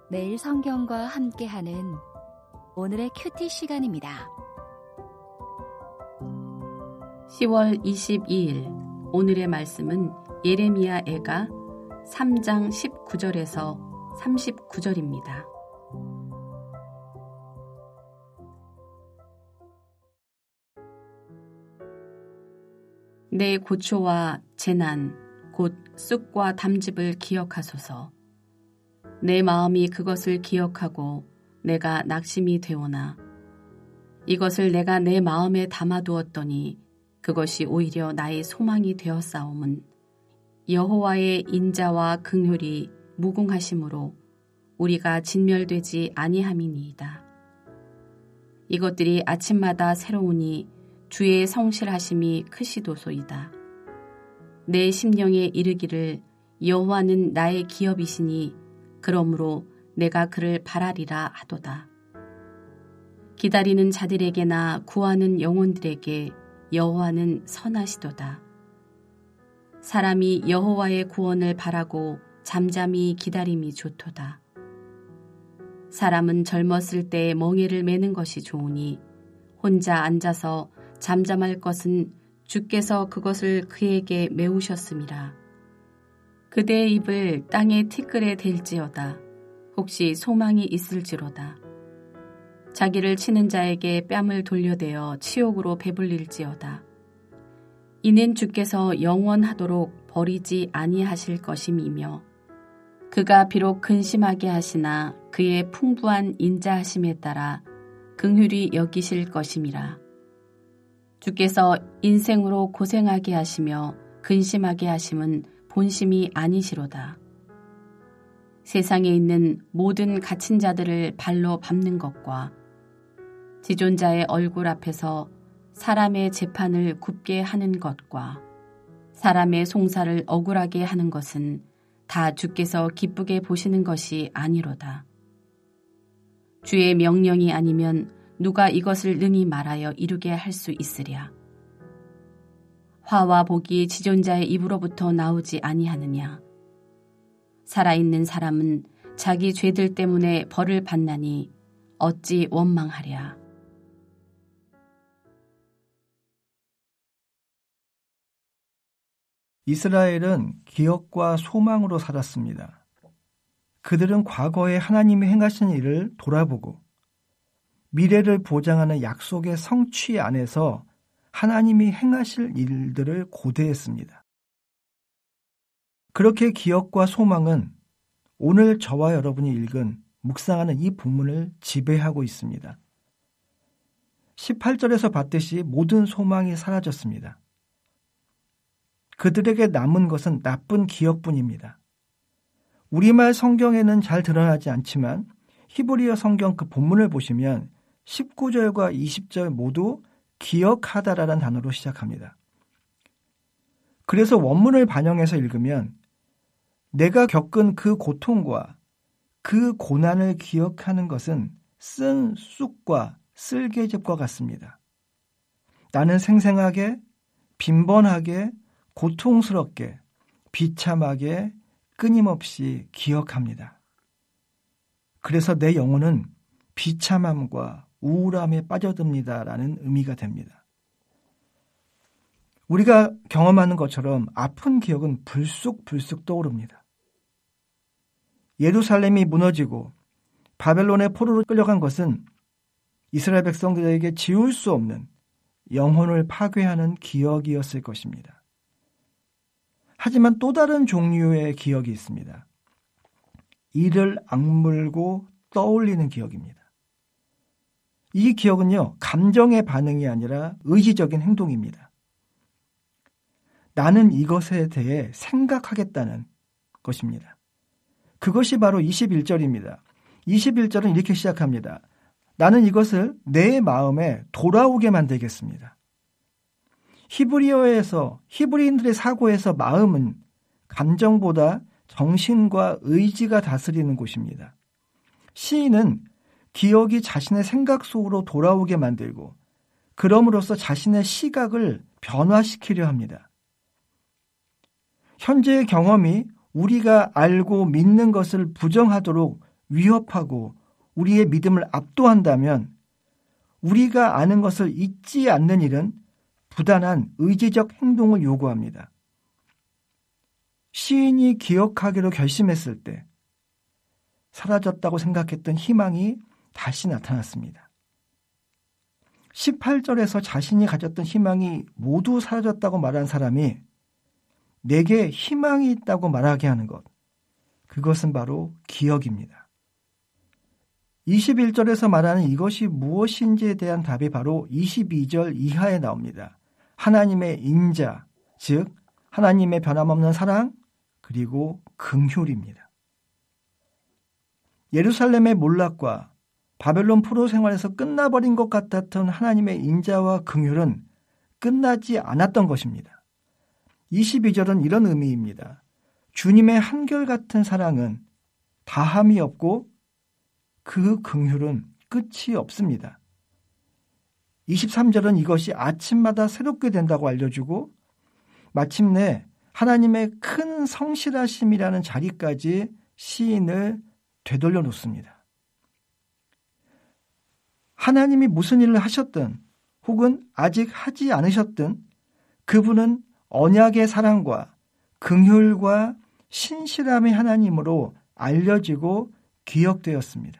매일 성경과 함께하는 오늘의 큐티 시간입니다. 10월 22일 오늘의 말씀은 예레미야 애가 3장 19절에서 39절입니다. 내 고초와 재난, 곧 쑥과 담즙을 기억하소서. 내 마음이 그것을 기억하고 내가 낙심이 되오나 이것을 내가 내 마음에 담아두었더니 그것이 오히려 나의 소망이 되었사옴은 여호와의 인자와 긍휼이 무궁하심으로 우리가 진멸되지 아니함이니이다. 이것들이 아침마다 새로우니 주의 성실하심이 크시도소이다. 내 심령에 이르기를 여호와는 나의 기업이시니 그러므로 내가 그를 바라리라 하도다. 기다리는 자들에게나 구하는 영혼들에게 여호와는 선하시도다. 사람이 여호와의 구원을 바라고 잠잠히 기다림이 좋도다. 사람은 젊었을 때 멍에를 매는 것이 좋으니 혼자 앉아서 잠잠할 것은 주께서 그것을 그에게 메우셨음이라. 그대의 입을 땅의 티끌에 댈지어다. 혹시 소망이 있을지로다. 자기를 치는 자에게 뺨을 돌려대어 치욕으로 배불릴지어다. 이는 주께서 영원하도록 버리지 아니하실 것임이며 그가 비록 근심하게 하시나 그의 풍부한 인자하심에 따라 긍휼히 여기실 것임이라. 주께서 인생으로 고생하게 하시며 근심하게 하심은 본심이 아니시로다. 세상에 있는 모든 갇힌 자들을 발로 밟는 것과 지존자의 얼굴 앞에서 사람의 재판을 굽게 하는 것과 사람의 송사를 억울하게 하는 것은 다 주께서 기쁘게 보시는 것이 아니로다. 주의 명령이 아니면 누가 이것을 능히 말하여 이루게 할 수 있으랴. 화와 복이 지존자의 입으로부터 나오지 아니하느냐. 살아있는 사람은 자기 죄들 때문에 벌을 받나니 어찌 원망하랴. 이스라엘은 기억과 소망으로 살았습니다. 그들은 과거에 하나님이 행하신 일을 돌아보고 미래를 보장하는 약속의 성취 안에서 하나님이 행하실 일들을 고대했습니다. 그렇게 기억과 소망은 오늘 저와 여러분이 읽은 묵상하는 이 본문을 지배하고 있습니다. 18절에서 봤듯이 모든 소망이 사라졌습니다. 그들에게 남은 것은 나쁜 기억뿐입니다. 우리말 성경에는 잘 드러나지 않지만 히브리어 성경 그 본문을 보시면 19절과 20절 모두 기억하다라는 단어로 시작합니다. 그래서 원문을 반영해서 읽으면 내가 겪은 그 고통과 그 고난을 기억하는 것은 쓴 쑥과 쓸개즙과 같습니다. 나는 생생하게, 빈번하게, 고통스럽게, 비참하게, 끊임없이 기억합니다. 그래서 내 영혼은 비참함과 우울함에 빠져듭니다라는 의미가 됩니다. 우리가 경험하는 것처럼 아픈 기억은 불쑥불쑥 떠오릅니다. 예루살렘이 무너지고 바벨론의 포로로 끌려간 것은 이스라엘 백성들에게 지울 수 없는 영혼을 파괴하는 기억이었을 것입니다. 하지만 또 다른 종류의 기억이 있습니다. 이를 악물고 떠올리는 기억입니다. 이 기억은요, 감정의 반응이 아니라 의지적인 행동입니다. 나는 이것에 대해 생각하겠다는 것입니다. 그것이 바로 21절입니다. 21절은 이렇게 시작합니다. 나는 이것을 내 마음에 돌아오게 만들겠습니다. 히브리인들의 사고에서 마음은 감정보다 정신과 의지가 다스리는 곳입니다. 시인은 기억이 자신의 생각 속으로 돌아오게 만들고 그럼으로써 자신의 시각을 변화시키려 합니다. 현재의 경험이 우리가 알고 믿는 것을 부정하도록 위협하고 우리의 믿음을 압도한다면 우리가 아는 것을 잊지 않는 일은 부단한 의지적 행동을 요구합니다. 시인이 기억하기로 결심했을 때 사라졌다고 생각했던 희망이 다시 나타났습니다. 18절에서 자신이 가졌던 희망이 모두 사라졌다고 말한 사람이 내게 희망이 있다고 말하게 하는 것, 그것은 바로 기억입니다. 21절에서 말하는 이것이 무엇인지에 대한 답이 바로 22절 이하에 나옵니다. 하나님의 인자, 즉 하나님의 변함없는 사랑, 그리고 긍휼입니다. 예루살렘의 몰락과 바벨론 포로 생활에서 끝나버린 것 같았던 하나님의 인자와 긍휼은 끝나지 않았던 것입니다. 22절은 이런 의미입니다. 주님의 한결같은 사랑은 다함이 없고 그 긍휼은 끝이 없습니다. 23절은 이것이 아침마다 새롭게 된다고 알려주고 마침내 하나님의 큰 성실하심이라는 자리까지 시인을 되돌려 놓습니다. 하나님이 무슨 일을 하셨든 혹은 아직 하지 않으셨든 그분은 언약의 사랑과 긍휼과 신실함의 하나님으로 알려지고 기억되었습니다.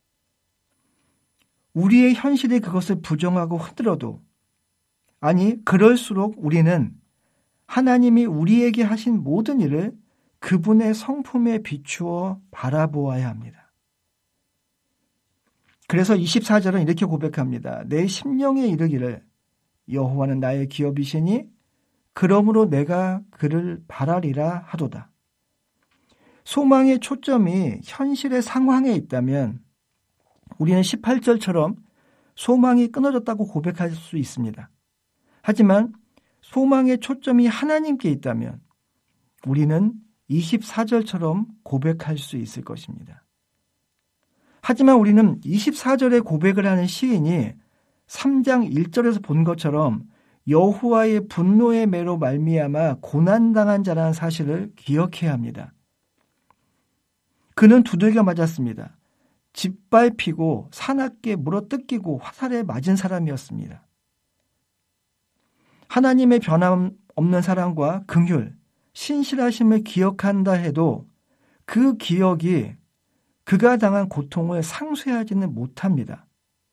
우리의 현실이 그것을 부정하고 흔들어도 아니 그럴수록 우리는 하나님이 우리에게 하신 모든 일을 그분의 성품에 비추어 바라보아야 합니다. 그래서 24절은 이렇게 고백합니다. 내 심령에 이르기를 여호와는 나의 기업이시니 그러므로 내가 그를 바라리라 하도다. 소망의 초점이 현실의 상황에 있다면 우리는 18절처럼 소망이 끊어졌다고 고백할 수 있습니다. 하지만 소망의 초점이 하나님께 있다면 우리는 24절처럼 고백할 수 있을 것입니다. 하지만 우리는 24절에 고백을 하는 시인이 3장 1절에서 본 것처럼 여호와의 분노의 매로 말미암아 고난당한 자라는 사실을 기억해야 합니다. 그는 두들겨 맞았습니다. 짓밟히고 사납게 물어뜯기고 화살에 맞은 사람이었습니다. 하나님의 변함없는 사랑과 긍휼, 신실하심을 기억한다 해도 그 기억이 그가 당한 고통을 상쇄하지는 못합니다.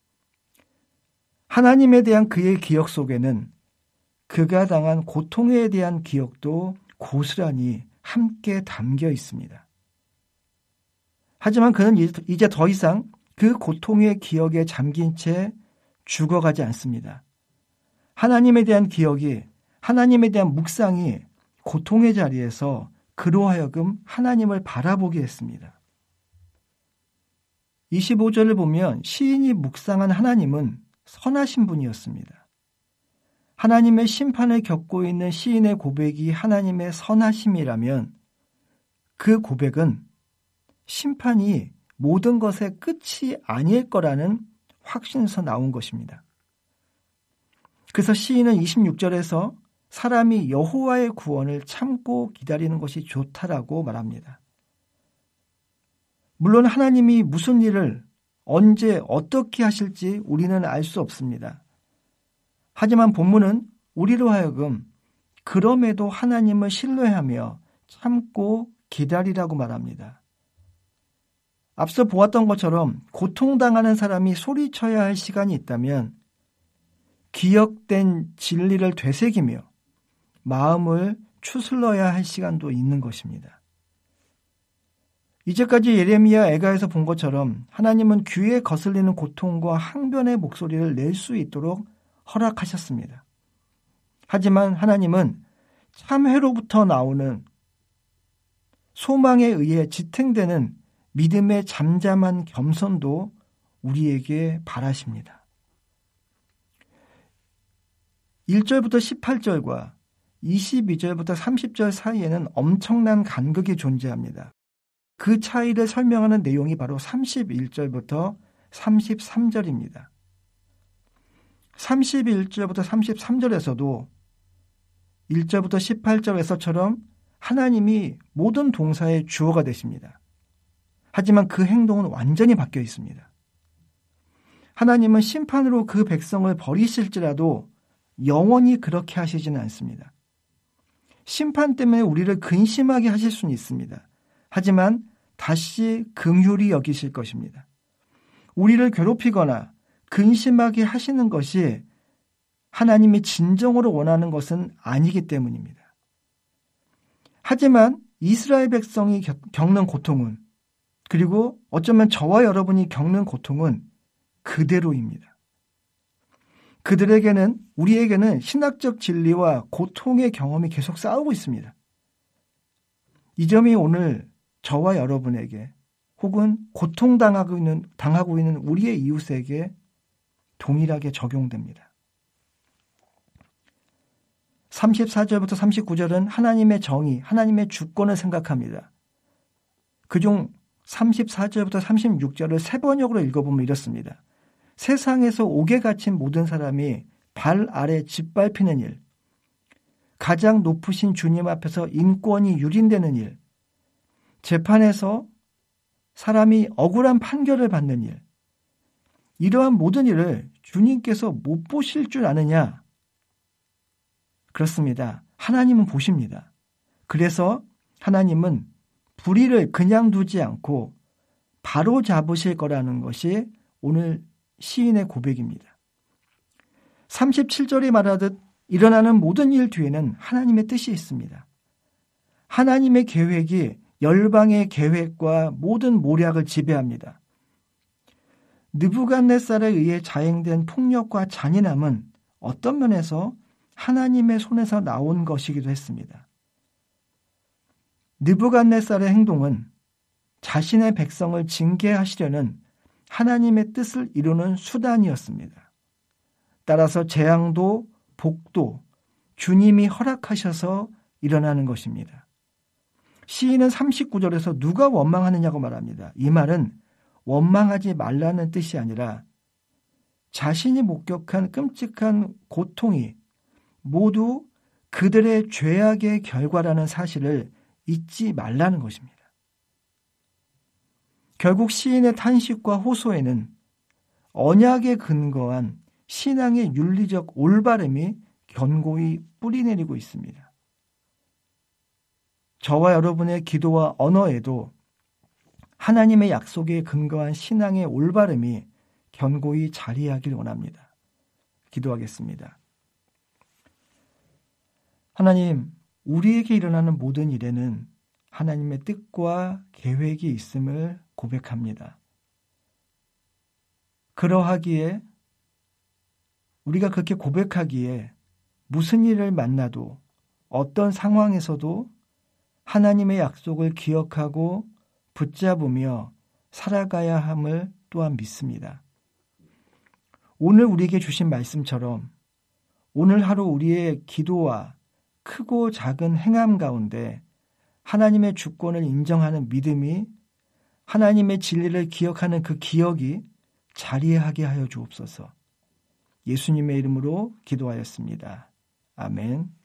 하나님에 대한 그의 기억 속에는 그가 당한 고통에 대한 기억도 고스란히 함께 담겨 있습니다. 하지만 그는 이제 더 이상 그 고통의 기억에 잠긴 채 죽어가지 않습니다. 하나님에 대한 기억이, 하나님에 대한 묵상이 고통의 자리에서 그로 하여금 하나님을 바라보게 했습니다. 25절을 보면 시인이 묵상한 하나님은 선하신 분이었습니다. 하나님의 심판을 겪고 있는 시인의 고백이 하나님의 선하심이라면 그 고백은 심판이 모든 것의 끝이 아닐 거라는 확신에서 나온 것입니다. 그래서 시인은 26절에서 사람이 여호와의 구원을 참고 기다리는 것이 좋다라고 말합니다. 물론 하나님이 무슨 일을 언제 어떻게 하실지 우리는 알 수 없습니다. 하지만 본문은 우리로 하여금 그럼에도 하나님을 신뢰하며 참고 기다리라고 말합니다. 앞서 보았던 것처럼 고통당하는 사람이 소리쳐야 할 시간이 있다면 기억된 진리를 되새기며 마음을 추슬러야 할 시간도 있는 것입니다. 이제까지 예레미야 애가에서 본 것처럼 하나님은 귀에 거슬리는 고통과 항변의 목소리를 낼 수 있도록 허락하셨습니다. 하지만 하나님은 참회로부터 나오는 소망에 의해 지탱되는 믿음의 잠잠한 겸손도 우리에게 바라십니다. 1절부터 18절과 22절부터 30절 사이에는 엄청난 간극이 존재합니다. 그 차이를 설명하는 내용이 바로 31절부터 33절입니다. 31절부터 33절에서도 1절부터 18절에서처럼 하나님이 모든 동사의 주어가 되십니다. 하지만 그 행동은 완전히 바뀌어 있습니다. 하나님은 심판으로 그 백성을 버리실지라도 영원히 그렇게 하시지는 않습니다. 심판 때문에 우리를 근심하게 하실 수는 있습니다. 하지만 다시 긍휼히 여기실 것입니다. 우리를 괴롭히거나 근심하게 하시는 것이 하나님이 진정으로 원하는 것은 아니기 때문입니다. 하지만 이스라엘 백성이 겪는 고통은, 그리고 어쩌면 저와 여러분이 겪는 고통은 그대로입니다. 그들에게는, 우리에게는 신학적 진리와 고통의 경험이 계속 싸우고 있습니다. 이 점이 오늘 저와 여러분에게, 혹은 고통당하고 있는 우리의 이웃에게 동일하게 적용됩니다. 34절부터 39절은 하나님의 정의, 하나님의 주권을 생각합니다. 그중 34절부터 36절을 세 번역으로 읽어보면 이렇습니다. 세상에서 옥에 갇힌 모든 사람이 발 아래 짓밟히는 일, 가장 높으신 주님 앞에서 인권이 유린되는 일, 재판에서 사람이 억울한 판결을 받는 일, 이러한 모든 일을 주님께서 못 보실 줄 아느냐? 그렇습니다. 하나님은 보십니다. 그래서 하나님은 불의를 그냥 두지 않고 바로 잡으실 거라는 것이 오늘 시인의 고백입니다. 37절이 말하듯 일어나는 모든 일 뒤에는 하나님의 뜻이 있습니다. 하나님의 계획이 열방의 계획과 모든 모략을 지배합니다. 느부갓네살에 의해 자행된 폭력과 잔인함은 어떤 면에서 하나님의 손에서 나온 것이기도 했습니다. 느부갓네살의 행동은 자신의 백성을 징계하시려는 하나님의 뜻을 이루는 수단이었습니다. 따라서 재앙도 복도 주님이 허락하셔서 일어나는 것입니다. 시인은 39절에서 누가 원망하느냐고 말합니다. 이 말은 원망하지 말라는 뜻이 아니라 자신이 목격한 끔찍한 고통이 모두 그들의 죄악의 결과라는 사실을 잊지 말라는 것입니다. 결국 시인의 탄식과 호소에는 언약에 근거한 신앙의 윤리적 올바름이 견고히 뿌리내리고 있습니다. 저와 여러분의 기도와 언어에도 하나님의 약속에 근거한 신앙의 올바름이 견고히 자리하길 원합니다. 기도하겠습니다. 하나님, 우리에게 일어나는 모든 일에는 하나님의 뜻과 계획이 있음을 고백합니다. 그러하기에 우리가 그렇게 고백하기에 무슨 일을 만나도 어떤 상황에서도 하나님의 약속을 기억하고 붙잡으며 살아가야 함을 또한 믿습니다. 오늘 우리에게 주신 말씀처럼 오늘 하루 우리의 기도와 크고 작은 행함 가운데 하나님의 주권을 인정하는 믿음이, 하나님의 진리를 기억하는 그 기억이 자리하게 하여 주옵소서. 예수님의 이름으로 기도하였습니다. 아멘.